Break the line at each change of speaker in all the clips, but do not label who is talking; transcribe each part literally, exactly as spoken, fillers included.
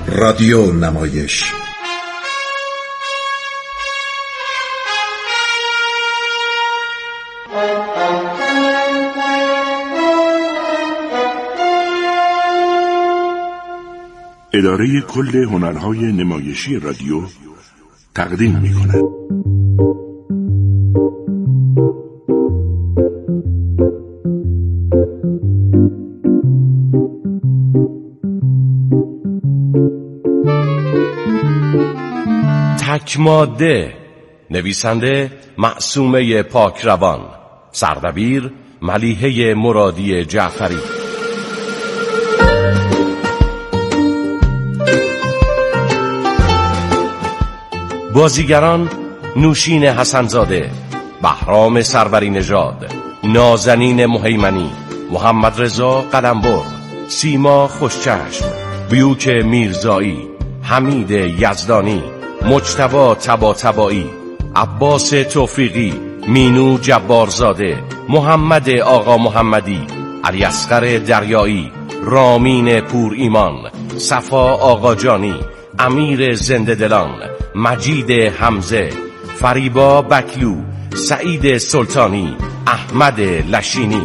رادیو نمایش.
اداره کل هنرهای نمایشی رادیو تقدیم می‌کند.
تک ماده، نویسنده معصومه پاکروان، سردبیر ملیحه مرادی جعفری. بازیگران: نوشین حسنزاده، بهرام سروری نژاد، نازنین مهیمنی، محمد رضا قلمبر، سیما خوشچشم، بیوک میرزایی، حمید یزدانی، مجتبی طباطبایی، عباس توفیقی، مینو جبارزاده، محمد آقا محمدی، علی اصغر دریایی، رامین پور ایمان، صفا آقاجانی، امیر زنده دلان، مجید حمزه، فریبا بکلو، سعید سلطانی، احمد لشینی.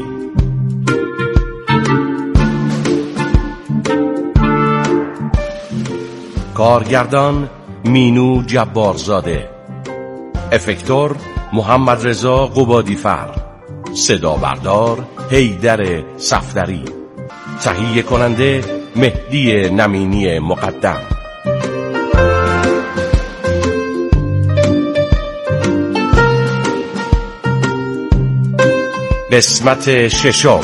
کارگردان: مینو جبارزاده، افکتور: محمد رضا قبادیفر، صدا بردار: حیدر صفدری، تهیه کننده: مهدی نمینی مقدم. قسمت ششم.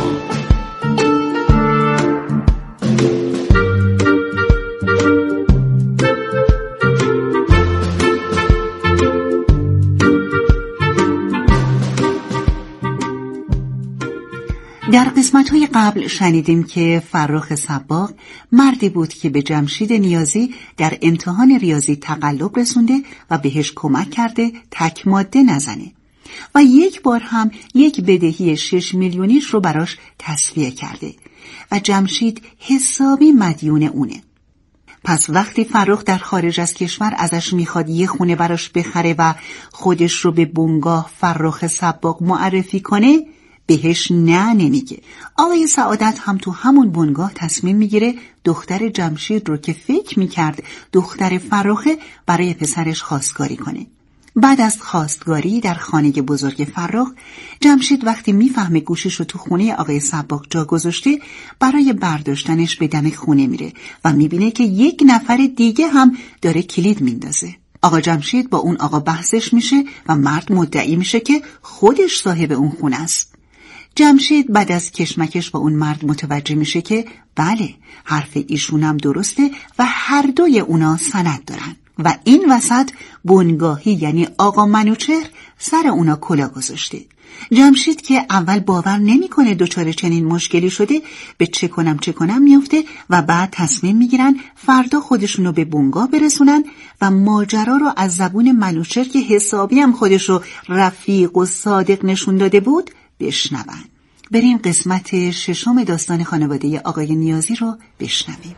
در قسمت‌های قبل شنیدیم که فرخ صباغ مردی بود که به جمشید نیازی در امتحان ریاضی تقلب رسونده و بهش کمک کرده تک ماده نزنه و یک بار هم یک بدهی شش میلیونیش رو براش تسویه کرده و جمشید حسابی مدیون اونه. پس وقتی فرخ در خارج از کشور ازش میخواد یه خونه براش بخره و خودش رو به بنگاه فرخ صباغ معرفی کنه، بهش نه نمیگه. آقای سعادت هم تو همون بنگاه تصمیم میگیره دختر جمشید رو که فکر میکرد دختر فرخه برای پسرش خواستگاری کنه. بعد از خواستگاری در خانه بزرگ فرخ، جمشید وقتی میفهمه گوشش رو تو خونه آقای صباغ جا گذاشته، برای برداشتنش به دم خونه میره و میبینه که یک نفر دیگه هم داره کلید میندازه. آقا جمشید با اون آقا بحثش میشه و مرد مدعی میشه که خودش صاحب اون خونه است. جمشید بعد از کشمکش با اون مرد متوجه میشه که بله، حرف ایشونم درسته و هر دوی اونا سند دارن و این وسط بنگاهی یعنی آقا منوچهر سر اونا کلا گذاشته. جمشید که اول باور نمیکنه دچار چنین مشکلی شده، به چه کنم چه کنم میفته و بعد تصمیم میگیرن فردا خودشونو به بنگاه برسونن و ماجرا رو از زبون منوچهر که حسابی هم خودشو رفیق و صادق نشون داده بود بشنون. بریم قسمت ششم داستان خانواده آقای نیازی رو بشنویم.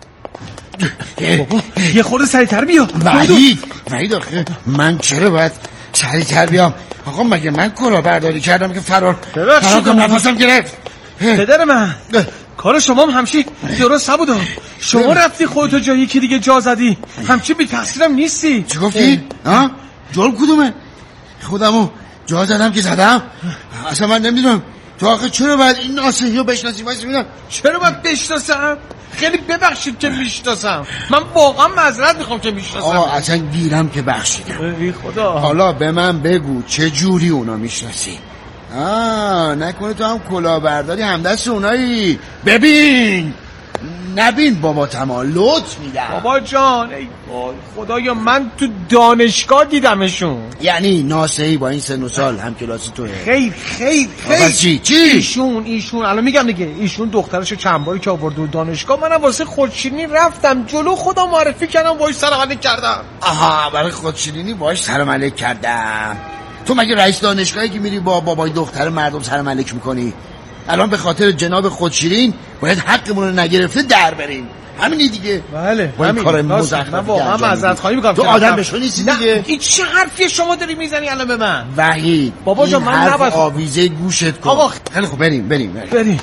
بابا یه خورده سریعتر بیا.
وحید وحید آخه من چرا باید سریعتر بیام؟ آقا مگه من کلاهبرداری کردم که فرار فرار کنم نفسم گرفت؟
پدر من کار شما هم همچی درست نبود. شما رفتی خودتو جای یکی دیگه جا زدی، همچی بی تقصیرم نیستی.
چی گفتی؟ ها؟ جال کدومه؟ خودمو جا زدم که زدم؟ اصلا من نمیدونم تو آخه چرا باید این ناسحی رو بشناسی؟ واسه میدونم
چرا باید بشناسم؟ خیلی ببخشید که میشناسم، من واقعا معذرت میخوام که میشناسم.
آقا اصلا گیرم که بخشیدم.
ای خدا.
حالا به من بگو چه جوری اونا میشناسی؟ آه نکنه تو هم کلاهبرداری همدست اونایی؟ ببین نبین بابا تمام لطف میدم.
بابا جان ای خدایا من تو دانشگاه دیدمشون.
یعنی ناسهی با این سن و سال هم کلاسی توه؟
خیر خیر خیر.
چی چی
ایشون ایشون الان میگم دیگه، ایشون دخترشو چند باری که آورده دانشگاه، منم واسه خودشیرینی رفتم جلو خدا معرفی کردم، باهاش سلام علیک کردم.
آها برای خودشیرینی باهاش سلام علیک کردم. تو مگه رئیس دانشگاهی که میری با بابای دختر مردم سلام علیک میکنی؟ الان به خاطر جناب خودشیرین باید حقمون رو نگرفته در بریم. همینی دیگه.
بله
با این کار مزخرف
من واقعا معذرت خواهی میکنم.
تو آدم بشو نیستی دیگه.
این چه حرفی شما داری میزنی الان به من؟
وحید
بابا جان من نباید
آویزه گوشت کن.
آقا
خیلی خوب بریم بریم بریم,
بریم.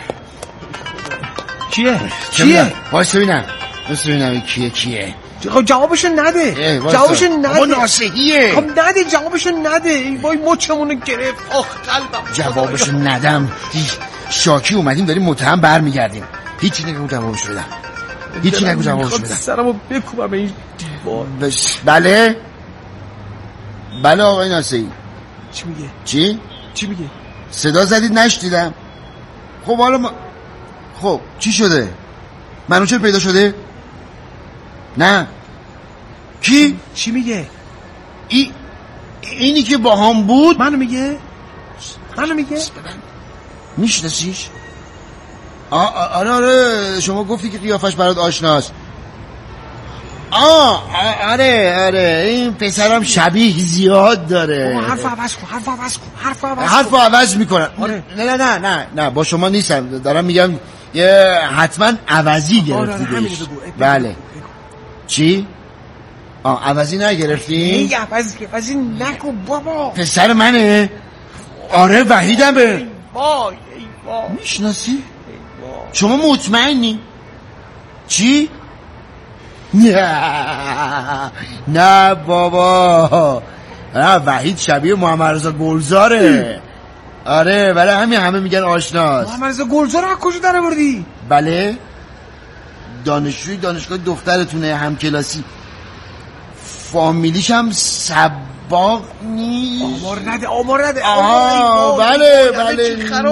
کیه؟ کیه؟
واسه ببینم واسه ببینم کیه کیه
خب جوابشو نده. جوابشو نده.
بابا ناسحیه.
خب نده جوابشو نده. وای مچمونو گرفت. آخ قلبم.
جوابشو ندم. شاکی اومدیم داریم متهم برمیگردیم. هیچی نگو جوابشو بدم. هیچی نگو جوابشو بدم.
سرمو بکوبم به این دیوار.
بش... بله بله آقای ناسحی.
چی میگه؟
چی؟
چی میگه؟
صدا زدید نشنیدم. خب حالا ما... خب چی شده؟ منوچهر پیدا شده؟ نه. کی؟
چی میگه؟
ای... اینی که با هم بود؟
منو میگه؟ منو میگه؟
میشناسیش؟ آره آره شما گفتی که قیافش برات آشناست. آه آره آره این پسرم شبیه زیاد داره.
حرف عوض کن حرف عوض کن حرف عوض کن
حرف عوض میکنم.
آره.
نه نه نه نه نه با شما نیستم دارم میگم یه حتما عوضی گرفتیدش. بله. چی؟ آه عوضی نگرفتی؟
نه عوضی عوضی نکن بابا.
پسر منه؟ آره وحیدمه.
ای وای ای وای.
میشناسی؟ شما مطمئنی؟ چی؟ نه نه بابا نه وحید شبیه محمد رضا گلزاره. آره ولی همین همه میگن آشناست.
محمد رضا گلزار از کجا در آوردی؟
بله دانشجوی دانشگاه دخترتونه همکلاسی. فامیلیش هم سباق نیست.
آمار نده آمار نده.
آه بله بله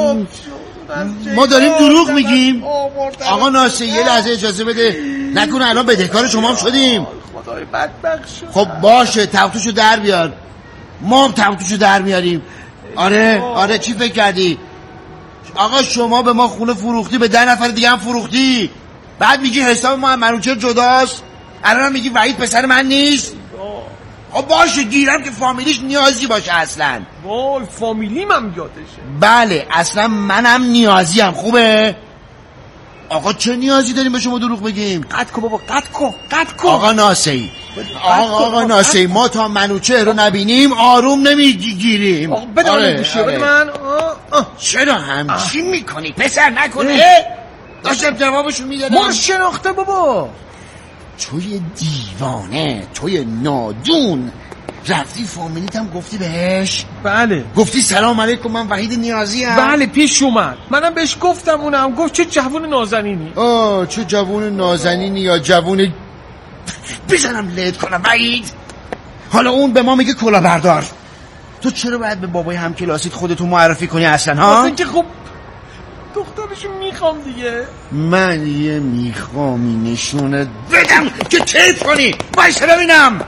ما داریم دروغ میگیم. آقا ناسحی یه لحظه اجازه بده نکنه الان بدهکار شما هم شدیم.
خدای بدبخت شد.
خب باشه تفتوشو در بیار ما هم تفتوشو در میاریم. آره آره چی فکر کردی؟ آقا شما به ما خونه فروختی به ده نفر دیگه هم فروختی بعد میگی حساب ما هم منوچهر جداست. الان میگی وحید پسر من نیست. خب باشه گیرم که فامیلیش نیازی باشه اصلا.
وای فامیلیم هم یادشه.
بله اصلا منم نیازیم. خوبه؟ آقا چه نیازی داریم به شما دروغ بگیم؟
قطع کن بابا قطع کن قطع کن.
آقا ناسحی آقا, آقا ناسحی ما تا منوچهر رو نبینیم آروم نمیگیریم.
آقا بده آره گوشه بده من. آه آه.
چرا همچی میکنی پسر نکنه؟ داشتم جوابشو میدادم.
ما شناخته بابا.
توی دیوانه توی نادون رفتی فامیلیت هم گفتی بهش؟
بله
گفتی سلام علیکم من وحید نیازی هم.
بله پیش اومد منم بهش گفتم اونم گفت چه جوون نازنینی.
آه چه جوون نازنینی یا جوون بزنم لید کنم وحید. حالا اون به ما میگه کلاهبردار. تو چرا باید به بابای همکلاسیت خودتو معرفی کنی اصلا ها؟
واسه اینکه خب دخترشو میخوام دیگه.
من یه میخوامی نشونت بدم که کیف کنی. وایسا ببینم.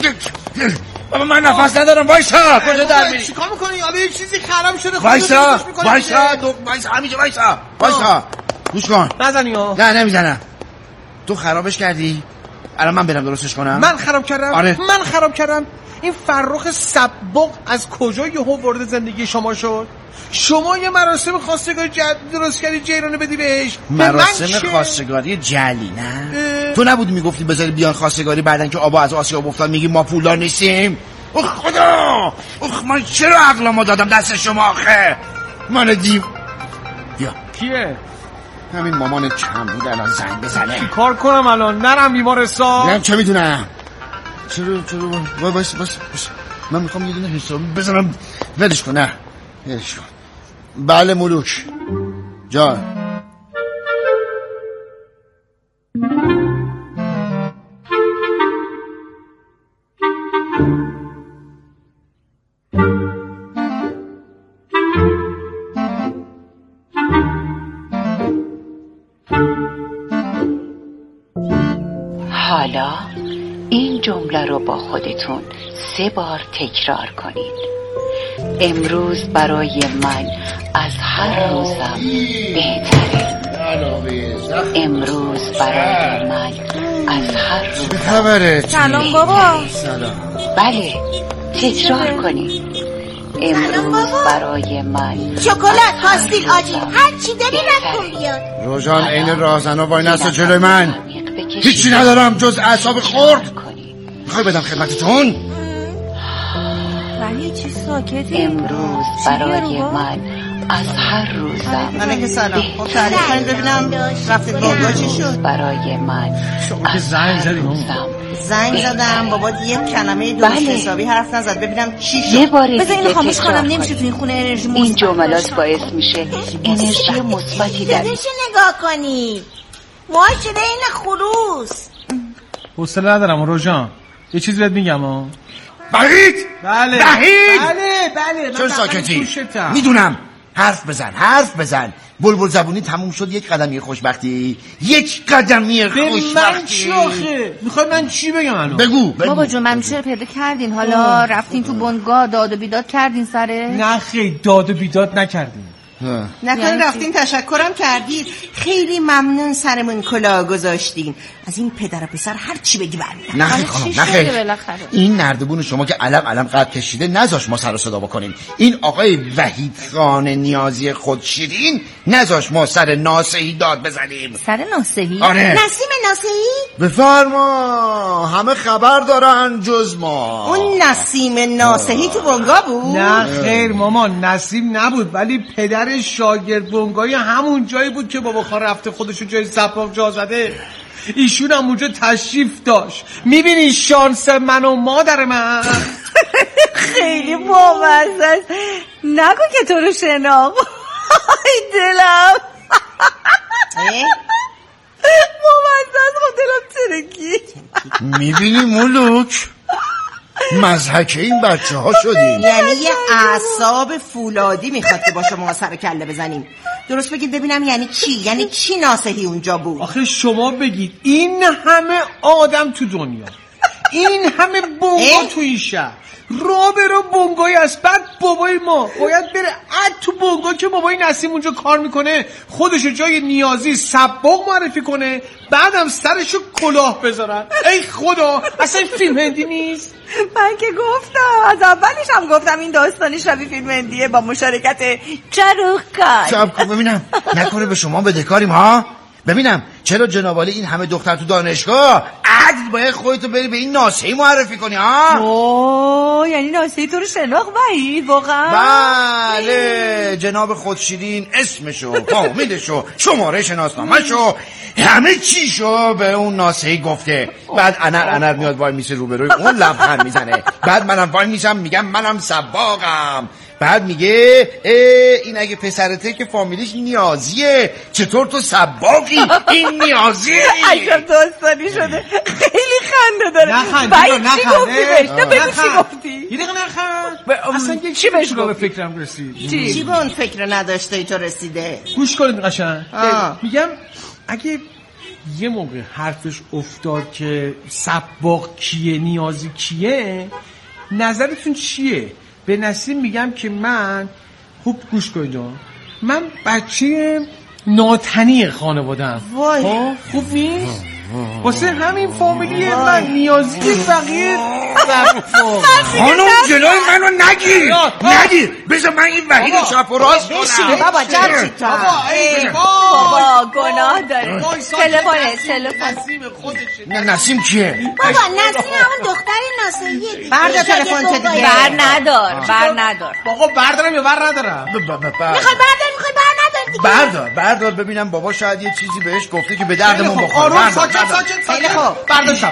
بابا من نفس ندارم. وایسا کجا در میری؟
چیکار میکنی؟ آبه یه چیزی خراب شده.
وایسا وایسا وایسا همینجا وایسا وایسا گوش کن.
نزنی ها.
نه نمیزنم. تو خرابش کردی الان من برم درستش کنم.
من خراب کردم؟
آره.
من خراب کردم؟ این فرخ سباق از کجا یهو وارد زندگی شما شد؟ شما یه مراسم خواستگاری درست کردی جیرانه بدی بهش.
مراسم خواستگاری جلی نه اه... تو نبودی میگفتی بذاری بیان خواستگاری بعدن که آبا از آسیاب افتاد میگی ما پولدار نیستیم. اوه خدا اوه من چرا عقلمو دادم دست شما آخه من دیو. بیا
کیه؟
همین مامان کم بود الان زنگ بزنه.
کار کنم الان نرم بیمارستان؟
نه چه میدونم. چرا چرا وای باش باش من میخوام یه دونه حسابی بزنم ولش کن. نه ولش کن. بله ملوک جان.
حالا این جمله رو با خودتون سه بار تکرار کنید. امروز برای من از هر روزم بهتره. امروز برای من از هر روزم
خبره؟
سلام بابا.
سلام.
بله تکرار کنید. امروز برای من
شکلات، پاستیل، آجیل، هر چی داری نکن بیاد.
روژان عین راهزنا وای نسته جلوی من. هیچی ندارم جز اعصاب خورد. میخوای بدم خدمتتون؟
ولی چی ساکتی؟
امروز برای من از هر روزم
من که سلام. خب تعریف کنید ببینم رفتید بابا چی شد؟
برای من از
زنگ زدیم
زنگ زدم بابا یک کلمه درست حسابی حرف نزد ببینم چی شد.
یه بار
بذار اینو خاموش
تکرار
کنم.
کنی.
نمیشه تو این خونه انرژی مثبت
این جملات باعث میشه انرژی مثبتی در
صداش نگاه کنی. موهاش شده این خروس.
حوصله ندارم روژان. یه چیز بهت میگم ها.
وحید
بله
وحید
بله بله
چرا ساکتی؟ میدونم حرف بزن حرف بزن. بلبل زبونی تموم شد. یک قدمی خوشبختی یک قدمی خوشبختی.
من چی آخه؟ میخوای من چی بگم الان؟
بگو بگو.
بابا جون من چرا پیدا کردین؟ حالا رفتین تو بنگاه داد و بیداد کردین سره؟
نه خیلی داد و بیداد نکردیم.
نکنه رفتین تشکرم کردید. خیلی ممنون سرمون کلاه گذاشتین. از این پدر و پسر هر چی بگی برمیاد.
نخیر خانم نخیر. این نردبون شما که علم علم قد کشیده نذاش ما سر و صدا بکنیم. این آقای وحید خان نیازی خودشیرین نذاش ما سر ناسهی داد بزنیم.
سر ناسهی؟
آره.
نسیم ناسهی؟
بفرما همه خبر دارن جز ما.
اون نسیم ناسهی تو بنگاه بود؟
نه خیر مامان نسیم نبود ولی پدر شاگرد بنگاهی همون جایی بود که بابا خان رفته خودشو جای سباق جا زده. ایشون هم اونجا تشریف داشت. میبینی شانس من و مادر من.
خیلی بامزه است. نگو که تو رو شناخت. ای دلم بامزه است. خب دلم ترکی.
میبینی مولوک مضحکه این بچه ها شدیم.
یعنی یه اعصاب فولادی میخواد که با شما سر کله بزنیم. درست بگید ببینم یعنی چی؟ یعنی چی ناسهی اونجا بود؟
آخه شما بگید این همه آدم تو دنیا، این همه بنگاه تو این شهر، را به را بنگاهی است. بعد بابای ما باید بره اد تو بنگاه که بابای نسیم اونجا کار میکنه خودشو جای نیازی سباق معرفی کنه، بعدم سرشو کلاه بذارن. ای خدا اصلا فیلم هندی نیست؟
من که گفتم از اولش هم گفتم این داستانی شبیه فیلم هندیه با مشارکت شاروخ خان.
صبر کن ببینم نکنه به شما بدهکاریم ها. ببینم چرا جنابالی این همه دختر تو دانشگاه عدل باید خودتو بری به این ناسهی معرفی کنی ها؟
اوه یعنی ناسهی تو رو شناخت وحید واقعا؟
بله جناب خودشیرین اسمشو فامیلشو شماره شناسنامه‌شو همه چیشو به اون ناسهی گفته. بعد انر انر میاد وای میسه روبروی اون لبخند میزنه. بعد منم وای میسم میگم منم سباقم. بعد میگه این اگه پسرته که فامیلیش نیازیه چطور تو سباقی؟ این نیازیه.
عجب داستانی شده. خیلی خنده داره.
نخند
چی گفتی بهش؟ نه بگو چی گفتی؟
یه دقیقه نخند. اصلا یک
چی بهش
به فکرم رسید.
چی؟
چی به اون فکر نداشته ای تو رسیده؟
گوش کنید قشنگ. میگم اگه یه موقع حرفش افتاد که سباق کیه نیازی کیه نظرتون چیه؟ به نسیم میگم که من خوب گوش کنید من بچه ناتنی خانواده‌ام.
وای
خوب نیست؟ واسه همین فامیلی من نیازی بقیه
خانم جلوی منو نگیر نگیر بذار من این وحید شاپ و راست
بشینه بابا جمشید تا
بابا گناه داره. تلفونه تلفن
نه نسیم کیه؟
بابا نسیم همون دختر ناسهیه.
بردا تلفن تو دیگه.
بر ندار بر ندار.
بابا بردارم یا بر ندارم؟
میخوای بردار میخوای بر ندار دیگه.
بردار بردار ببینم بابا شاید یه چیزی بهش گفته که به دردمون بخوره.
ساکت ساکت
خیلی خوب
برداشتم.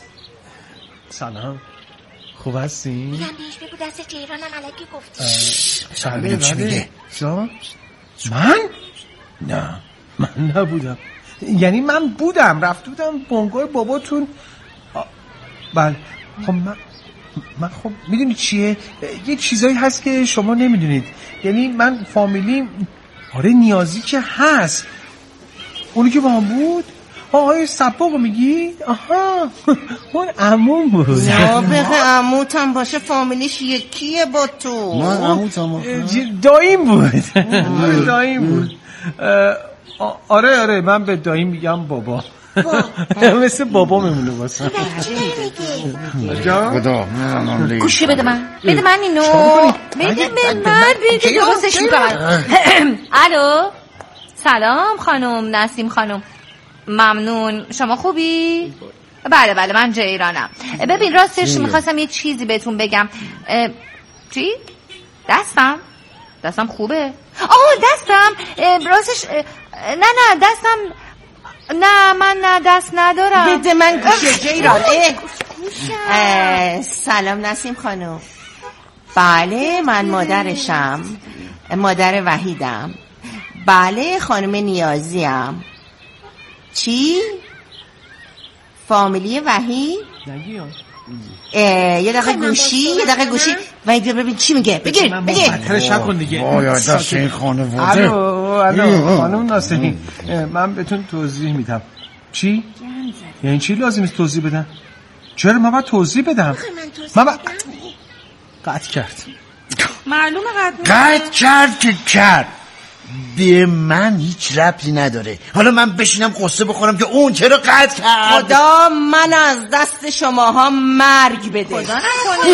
سلام خوب هستی؟
میگم بهش بگو دست جیرانم علکی گفتی.
سلام ببینم چی میگه.
من؟ نه من نبودم. یعنی من بودم رفته بودم بنگاه باباتون. بله خب من من خب میدونی چیه یه چیزایی هست که شما نمیدونید. یعنی من فامیلی آره نیازی که هست اونی که با هم بود آقای سباقو میگی؟ آها اون عموم بود.
سابق عموتم باشه فامیلیش یکیه با تو.
من عموتم
داییم بود. داییم بود. آره آره من به داییم میگم بابا. مثل بابا میمونه واسه.
خدا
گوشی بده من بده من اینو بده به من بده درستش میکنم. الو سلام خانم نسیم خانم، ممنون. شما خوبی؟ بله بله من جیرانم. ببین راستش میخواستم یه چیزی بهتون بگم. چی؟ دستم؟ دستم خوبه؟ آه دستم راستش نه نه دستم نه من نه دست ندارم.
بده من گوشه جیران. سلام نسیم خانم. بله من مادرشم، مادر وحیدم. بله خانم نیازیم. چی؟ فامیلی وحید؟ یه دقیقه گوشی یه دقیقه گوشی وحید ببین چی میگه. بگیر بگیر
بدترش نکن دیگه.
وای دست این خانواده.
الو الو خانم ناصرین، من بهتون توضیح میدم. چی؟ یعنی چی لازمه توضیح بدم؟ چرا من باید توضیح بدم؟ من باید قطع کرد.
معلومه قطع
قطع کرد که کرد. به من هیچ ربطی نداره. حالا من بشینم قصه بخورم که اون چرا قطع کرد.
خدا من از دست شماها مرگ بده. خدا نکنه.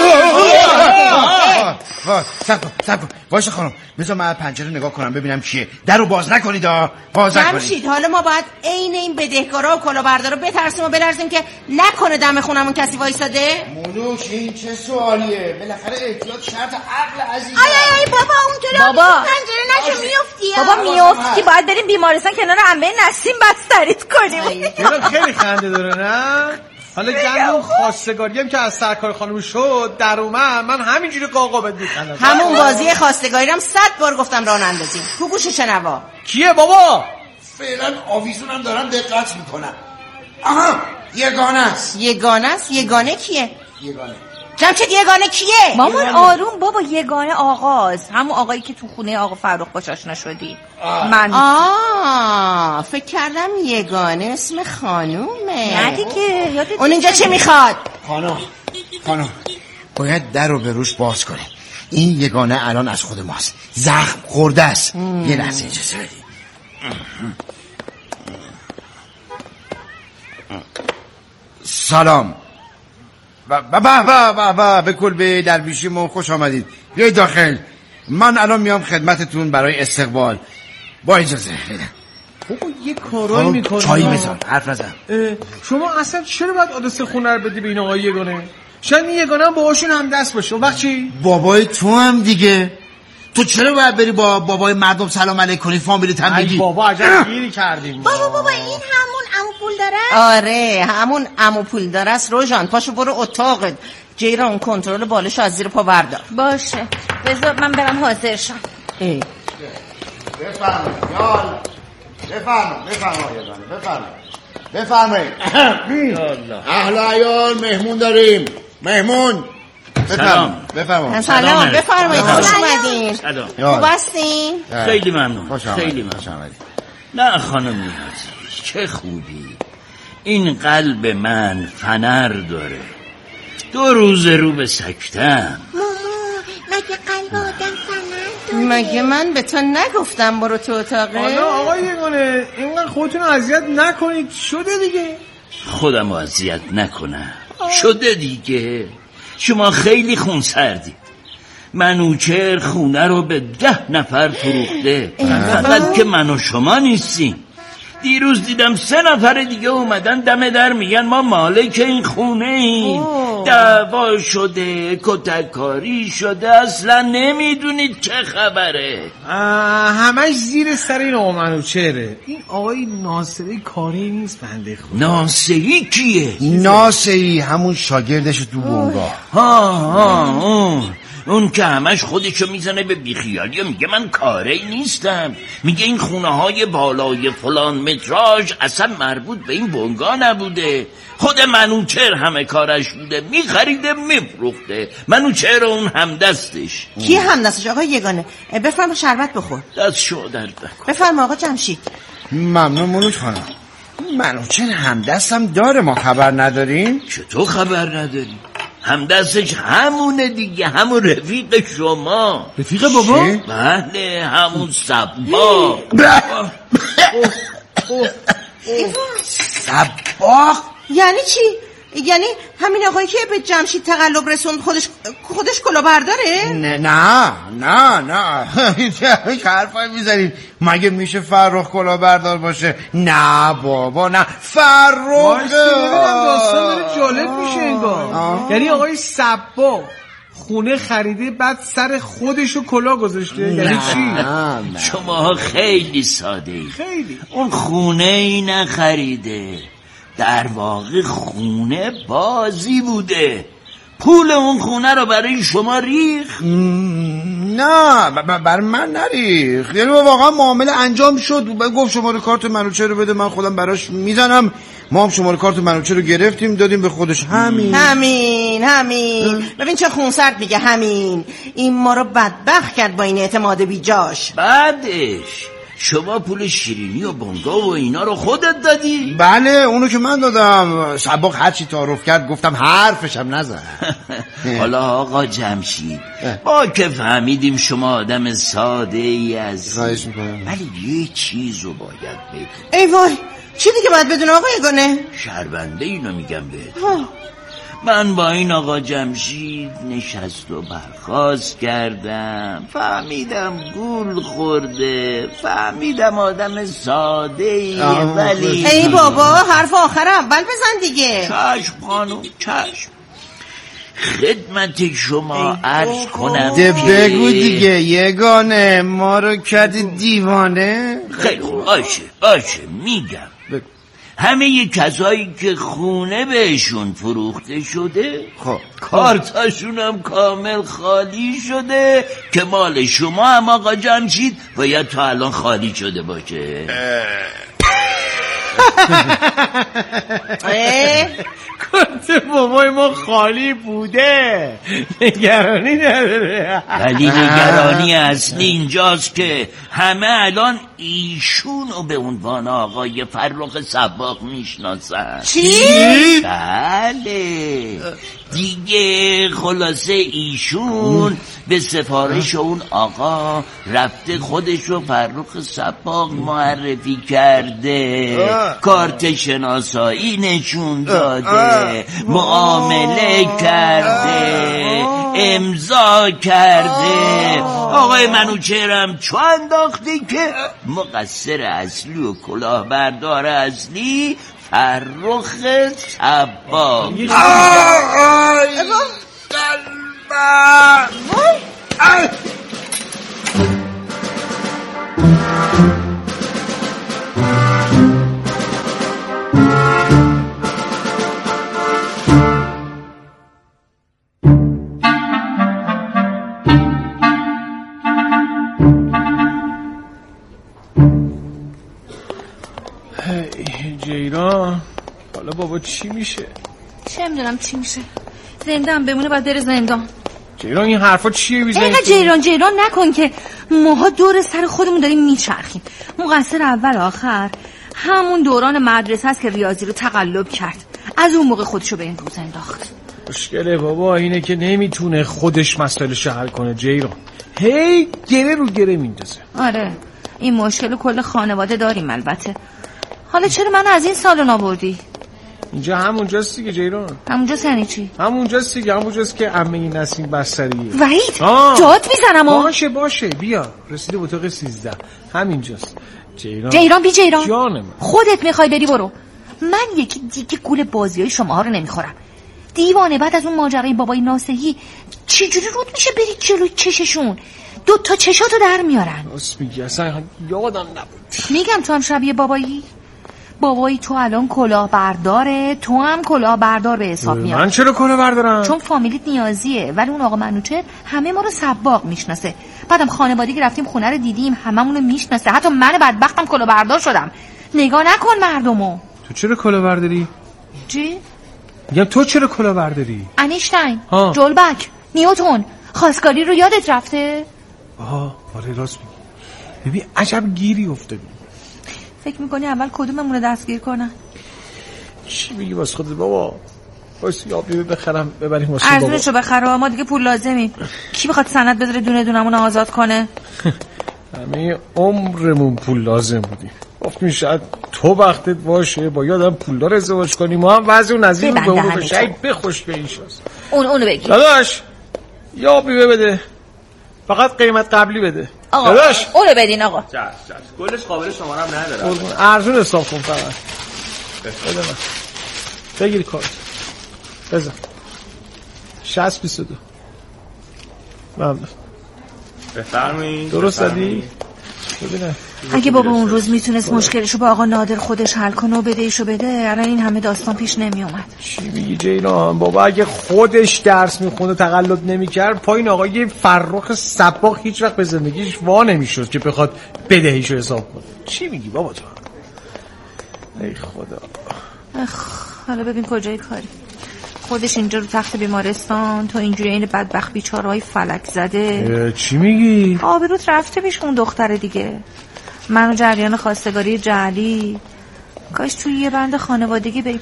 سب کن سب کن باشه خانم، بذار من پنجره نگاه کنم ببینم کیه. درو باز نکنید ها، باز نکنید.
جمشید حالا ما باید عین این بدهکارا و کلاهبردارا بترسیم و بلرزیم که نکنه دم خونمون کسی وایساده.
مونوش این چه سوالیه؟ بالاخره احتیاط شرط عقل عزیزم.
آی آی بابا اونطوری
بابا
پنجره نشو میافتی. بابا میافتی باید بریم بیمارستان کنار عمه نسیم بستریت کنیم.
خیلی خنده داره نه؟ حالا گندم خواستگاری هم که از سرکار خانم شد در اومد، من همینجوری قاقابت میکنم.
همون بازی خواستگاری هم صد بار گفتم راه نندازیم. تو گوش شنوا.
کیه بابا؟
فعلا آویزونم دارم دقت میکنم. آها یگانه است.
یگانه است؟ یگانه کیه؟
یگانه
جمشید یگانه کیه؟
مامان آروم بابا. یگانه آقاست، همون آقایی که تو خونه آقا فرخ باش آشنا شدی. من
آه فکر کردم یگانه اسم خانومه.
نه دیگه یادت
اون اینجا چه میخواد؟
خانم خانم باید در رو به روش باز کنه. این یگانه الان از خود ماست، زخم خورده است. یه لحظه اجازه بدید. سلام و با با با با به کلبه درویشیمون خوش آمدید. بیایید داخل. من الان میام خدمتتون برای استقبال. با اجازه
بابا یه کارایی میکنه.
چایی بزن حرف نزن.
شما اصلا چرا باید آدرس خونه رو بدی به این آقای یگانه؟ شاید این یگانه هم باهاشون هم دست باشه. وقت چی؟
بابای تو هم دیگه. تو چرا باید بری با بابای مردم سلام علیک کنی، فامیلی تن بگی؟
ای بابا عجب گیری کردیم.
بابا بابا این همون عمو پول داره؟
آره همون عمو پول داره است. روژان پاشو برو اتاقت. جیران کنترل بالشو از زیر پا بردار.
باشه بذار من برم حاضر شم.
بفرمایید یال بفرمایید بفرمایید بفرمایید بفرمایید. اهل عیال مهمون داریم. مهمون
سلام.
بفرمایید.
سلام بفرمایید. خوش اومدین. خوب هستین؟
خیلی ممنون. خیلی ممنون. نه خانم نیازی چه خوبی. این قلب من فنر داره. دو روز رو به سکتم.
ماما مگه قلب آدم فنر داره؟
مگه من به تو نگفتم برو تو اتاقه؟
حالا آقای یگانه اینقدر خودتون اذیت نکنید. شده دیگه.
خودم رو اذیت نکنم. شده دیگه. شما خیلی خونسردید. منوچهر خونه رو به ده نفر فروخته. فقط که من و شما نیستیم. دیروز دیدم سه نفر دیگه اومدن دم در میگن ما مالک این خونه ایم. دعوا شده، کتککاری شده، اصلا نمیدونید چه خبره.
همش زیر سر این آقا منوچهره. این آقای ناصری کاری نیست بنده خدا.
ناصری کیه؟
ناصری همون شاگردش تو بونگاه.
ها ها اون اون که همش خودشو میزنه به بیخیالی و میگه من کاری نیستم. میگه این خونه های بالای فلان متراژ اصلا مربوط به این بنگاه نبوده. خود منوچهر همه کارش بوده، میخریده میفروخته. منوچهر اون همدستش.
کی همدستش؟ آقا یگانه بفرما شربت بخور.
دست شو درد نکن.
بفرما آقا جمشید.
ممنون منوچ خانم. منوچهر همدستم داره ما خبر نداریم؟
چطور خبر نداریم؟ همدستش همونه دیگه، همون رفیق شما.
رفیق بابا؟
بله همون سباق.
سباق؟
یعنی چی؟ یعنی همین آقایی که به جمشید تقلب رسوند خودش خودش کلاهبرداره؟
نه نه نه نه چه حرفایی میزنید؟ مگه میشه فرخ کلاهبردار باشه؟ نه بابا نه. فرخ
داستان داره جالب میشه انگار. یعنی آقای صباغ خونه خریده بعد سر خودشو کلاه گذاشته. یعنی چی؟
شما خیلی ساده ای.
خیلی.
اون خونه ای نخریده، در واقع خونه بازی بوده. پول اون خونه رو برای شما ریخ؟
نه بر من نریخ. یعنی واقعا معامله انجام شد. گفت شماره کارت منوچه رو بده، من خودم براش میزنم. ما هم شماره کارت منوچه رو گرفتیم دادیم به خودش. همین
همین همین. ببین چه خونسرد میگه همین. این ما رو بدبخت کرد با این اعتماد بیجاش.
بعدش شما پول شیرینی و بنگاه و اینا رو خودت دادی؟
بله اونو که من دادم. صباغ هرچی تعارف کرد گفتم حرفشم نزن.
حالا آقا جمشید با که فهمیدیم شما آدم ساده ای از
خواهش میکنم،
ولی یه چیز رو باید بدون.
ای وای چی دیگه باید بدون آقا یگانه؟
شربنده اینو میگم بهتون. من با این آقا جمشید نشست و برخاست کردم، فهمیدم گول خورده، فهمیدم آدم ساده ایه. ولی
ای بابا حرف آخر اول بزن دیگه.
چشم خانم چشم. خدمت شما عرض کنم
ده بگو دیگه یگانه، ما رو کردی دیوانه.
خیلی خوب باشه باشه میگم.
بگو.
همه ی کسایی که خونه بهشون فروخته شده
خب
کارتاشون هم کامل خالی شده که مال شما هم آقا جمشید باید تا الان خالی شده باشه.
کارت بابای ما خالی بوده، نگرانی نداره.
ولی نگرانی اصلی اینجاست که همه الان ایشون رو به عنوان آقای فرخ صباغ میشناسن.
چی؟
بله دیگه. خلاصه ایشون به سفارش اون آقا رفته خودش رو فرخ صباغ معرفی کرده، کارت شناسایی نشون داده، معامله کرده، امضا کرده. آقای منوچهرم چو انداخته که مقصر اصلی و کلاهبردار اصلی فرخ صباغ.
جیران حالا بابا چی میشه؟
چه میدونم چی میشه. زندان بمونه باید بره زندان.
جیران این حرفا چیه میزنی؟
نه جیران جیران نکن که ماها دور سر خودمون داریم میچرخیم. مقصر اول آخر همون دوران مدرسه است که ریاضی رو تقلب کرد. از اون موقع خودشو به امروز انداخت.
مشکله بابا اینه که نمیتونه خودش مسئله‌شو حل کنه جیران. هی گره رو گره میندازه.
آره این مشکل کل خانواده داریم البته. حالا چرا من از این سالن آوردی؟
اینجا همونجاست دیگه جیران.
همونجاست یعنی چی؟
همونجاست دیگه، همونجاست که عمه نسیم بستریه.
وحید جات میزنم.
باشه باشه بیا رسیده به اتاق سیزده همینجاست. جیران
جیران بی جیران
جانم.
خودت میخوای بری برو. من یکی دیگه گول بازیای شما ها رو نمیخورم. دیوانه بعد از اون ماجرای بابای ناصحی چجوری رود میشه برید جلوی چششون؟ دو تا چشاتو در میارن.
راست میگی اصلا یادم نبود.
میگم تو هم شبیه بابایی. بابایی تو الان کلاه برداره، تو هم کلاه بردار به حساب میاد.
من چرا کلاه بردارم؟
چون فامیلیت نیازیه. ولی اون آقا منوچهر همه ما رو صباغ میشناسه. بعدم خانوادگی رفتیم خونه رو دیدیم هممون رو میشناسه. حتی من بدبختم کلاه بردار شدم. نگاه نکن مردمو.
تو چرا کلاه برداری؟
چی؟
میگم تو چرا کلاه برداری؟
انیشتین، جولبک، نیوتن، خواستگاری رو یادت رفته؟
آها آره راست میگی. ببین عجب گیری افتادی.
فکر میکنی اول کدوممون رو دستگیر کنن؟
چی میگی واسه خودت بابا؟ واسه یابی بخرم ببریم واسه بابا.
ارزونشو بخره ما دیگه پول لازمیم. کی بخواد سند بذاره دونه دونمون آزاد کنه؟
همه عمرمون پول لازم بودیم. گفت میشه تو وقتت باشه با یادم پولدار ازدواج کنی ما هم وضع اون نظیر به اونو بشه اگه بخوش به این شاست
اون اونو بگیر
داداش یا بیوه بده فقط قیمت قبلی بده
آقا داداش اونو بدین آقا
چش چش گلش قابل شماره هم نداره
ارزون حساب کن فقط بده من بگیر کارت بزن شصت بیست و دو ممنون
بفرمایید
درست دادی؟ ببینم
اگه بابا اون روز میتونست مشکلشو با آقا نادر خودش حل کنه و بدهیشو بده الان این همه داستان پیش نمی اومد.
چی میگی جیران؟ بابا اگه خودش درس میخونه تقلب نمیکرد پایین آقای فرخ صباغ هیچ وقت به زندگیش وا نمیشد که بخواد بدهیشو حساب کنه. چی میگی بابا تو؟ ای خدا.
اخ حالا ببین کجای کاری خودش اینجا رو تخت بیمارستان تو اینجوری این بدبخت بیچاره‌های فلک زده.
چی میگی؟
آبروت رفته پیش اون دختره دیگه. من و جریان خواستگاری جعلی کاش توی یه بند خانوادگی بریم.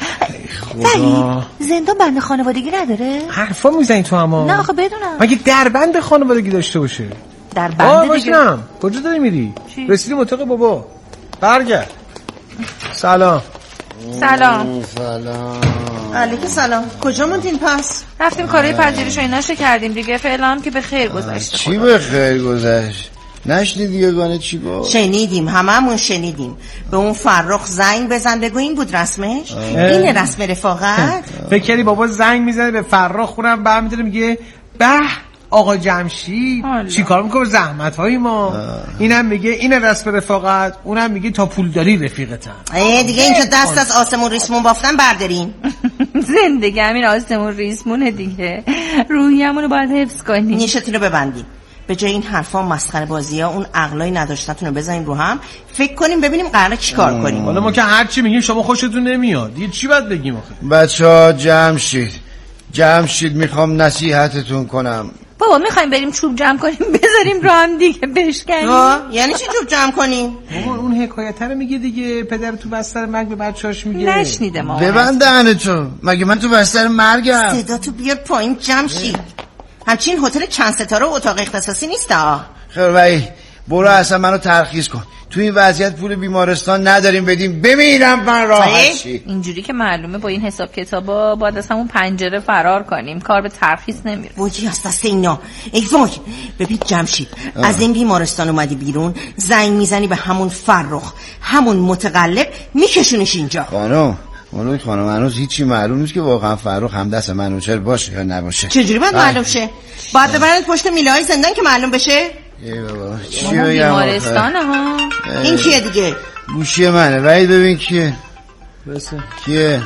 خدا
زندان بند خانوادگی نداره؟
حرفا میزنی تو اما
نه آخه بدونم
مگه در بند خانوادگی داشته باشه؟
در بند دیگه
باشم کجا داری میری؟ رسیدیم اتاق بابا برگرد. سلام
سلام
سلام علیکم سلام. کجا موندین پس؟
رفتیم کارهای پذیرش و ایناشو کردیم دیگه فعلا که به خیر گذشته.
چی به خیر گذشت؟ نشنیدی یگانه چی گفت؟
شنیدیم هممون شنیدیم. به اون فرخ زنگ بزن بگو این بود رسمش؟ اینه رسم رفاقت؟
فکر کردی بابا زنگ میزنه به فرخ خونم برمی‌داره میگه به آقا جمشید چی کار میکنه زحمت های ما آه. اینم میگه این رسم رفاقت اونم میگه تا پول داری رفیقتن.
ای دیگه اینجا دست از آسمون ریسمون بافتن بردارین.
زندگی همین آسمون ریسمونه دیگه روحیمونو باید حفظ کنیم.
نیشتونو ببندیم به جای این حرفا مسخره بازی ها اون عقلای نداشتتونو بزنیم رو هم فکر کنیم ببینیم قراره چیکار کنیم.
حالا ما که هر چی میگیم شما خوشتون نمیاد دیگه چی باید بگیم آخه؟
بچه‌ها جمشید جمشید میخوام نصیحتتون کنم.
بابا میخوایم بریم چوب جمع کنیم بذاریم رو هم دیگه بشکنیم.
یعنی چی چوب جمع کنیم؟
بابا اون حکایت رو میگه دیگه پدر تو بستر مرگ به بچه‌اش میگه.
نشنیده ما.
ببند دهنتو مگه من تو بستر مرگم؟
صدا تو بیار پایین جمشید. همچین هتل چند ستاره و اتاق اختصاصی نیست ها.
خیر وای برو اصلا منو ترخیص کن. تو این وضعیت پول بیمارستان نداریم بدیم بمیرم من راحت شی.
اینجوری که معلومه با این حساب کتابا باید از همون پنجره فرار کنیم کار به ترخیص نمیره.
وجی از دست اینا. ای وای ببین جمشید از این بیمارستان اومدی بیرون زنگ میزنی به همون فرخ همون متقلب میکشونش اینجا.
خانم خانم خانم هنوز هیچی معلوم نیست که واقعا فرخ هم دست منوچهر باشه یا نباشه.
چجوری باید معلوم شه؟ باید ببرنت پشت میله های زندان که معلوم بشه؟
ای بابا چی
بیمارستان ها.
این کیه دیگه؟
گوشی منه ولی ببین کیه
بسه
کیه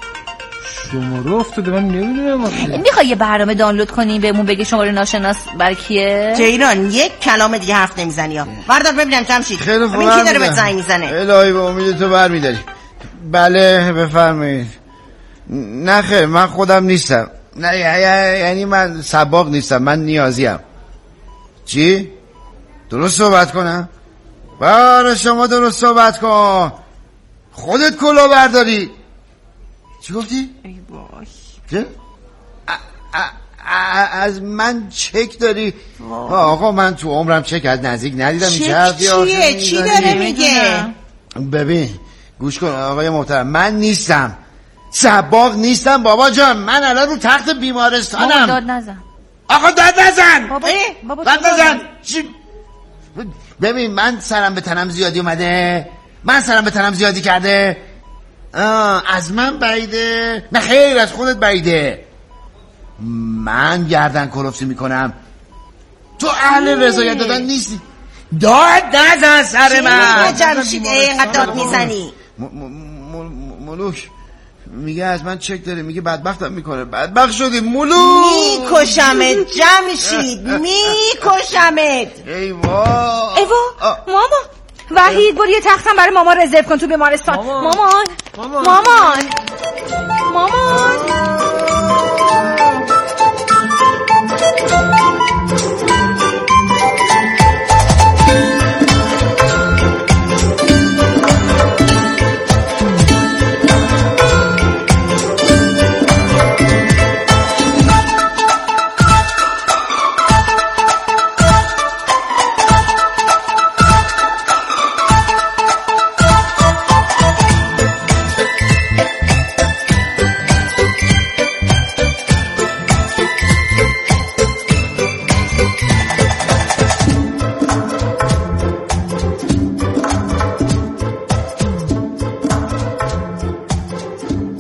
شماره افتاده من نمیدونم.
میخوای یه برنامه دانلود کنی بهمون بگی شماره ناشناس برای کیه؟
جیران یک کلام دیگه حرف نمیزنی ها. بردار ببینم جمشید
خیلی خوب
کی داره به زنگ میزنه.
الهی به امید تو برمیداری. بله بفرمایید. نه خیر من خودم نیستم. نه یعنی من صباغ نیستم من نیازیم. چی؟ درست صحبت کنم؟ باره شما درست صحبت کن خودت کلا برداری. چی گفتی؟
ای باش
چه؟ از من چک داری؟ آقا من تو عمرم چک از نزدیک ندیدم.
چک چیه؟ چی داره میگه؟
ببین گوش کن آقای محترم من نیستم صباغ نیستم بابا جان. من الان رو تخت بیمارستانم.
بابا داد نزن
آقا داد نزن
بابا بابا
داد نزن. چی؟ ببین من سرم به تنم زیادی اومده من سرم به تنم زیادی کرده. آه از من بعیده؟ نه خیر از خودت بعیده. من گردن کلفتی میکنم تو اهل رضایت دادن نیستی. داد نزن سر من.
جمشید اینقدر داد میزنی؟
ملوک میگه از من چک داره میگه بدبختم میکنه بدبخت شدی ملوک.
میکشمت جمشید میکشمت.
ای وای
ای وای ماما وحید برو یه تختم برای ماما رزرو کن تو بیمارستان. مامان مامان